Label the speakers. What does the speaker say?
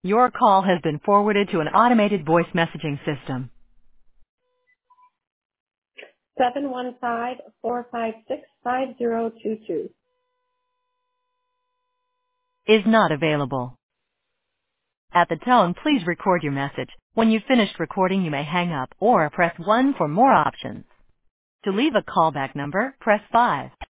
Speaker 1: Your call has been forwarded to an automated voice messaging system.
Speaker 2: 715-456-5022.
Speaker 1: Is not available. At the tone, please record your message. When you've finished recording, you may hang up or press 1 for more options. To leave a callback number, press 5.